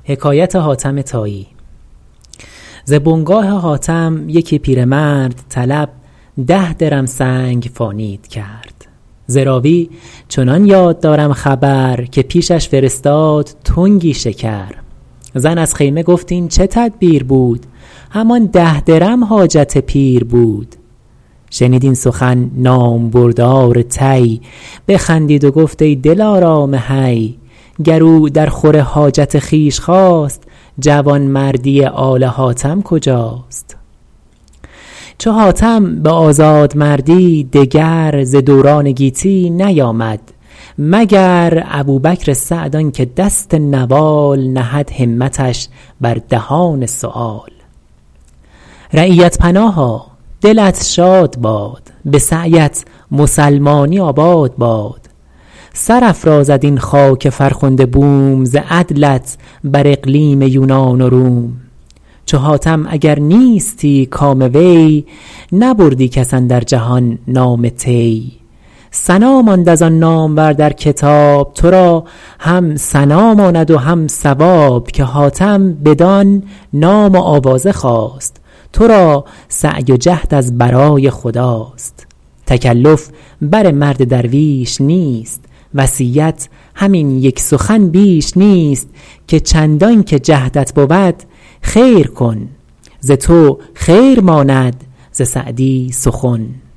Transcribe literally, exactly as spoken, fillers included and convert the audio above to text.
حکایت حاتم طایی. ز بنگاه حاتم یکی پیرمرد طلب ده درم سنگ فانید کرد. ز راوی چنان یاد دارم خبر که پیشش فرستاد تنگی شکر. زن از خیمه گفت این چه تدبیر بود؟ همان ده درم حاجت پیر بود. شنید این سخن نامبردار طی، بخندید و گفت ای دلارام حی. گر او در خور حاجت خویش خواست، جوانمردی آل حاتم کجاست؟ چو حاتم به آزادمردی دگر ز دوران گیتی نیامد، مگر ابوبکر سعد آن که دست نوال نهد همتش بر دهان سؤال. رعیت پناها دلت شاد باد، به سعیت مسلمانی آباد باد. سرافرازد این خاک فرخنده بوم، ز عدلت بر اقلیم یونان و روم. چو حاتم اگر نیستی کام وی، نبردی کس اندر جهان نام طی. ثنا ماند از آن نامور در کتاب، تو را هم ثنا ماند و هم ثواب. که حاتم بدان نام و آوازه خواست، تو را سعی و جهد از برای خداست. تکلف بر مرد درویش نیست، وصیت همین یک سخن بیش نیست. که چندان که جهدت بود خیر کن، ز تو خیر ماند ز سعدی سخن.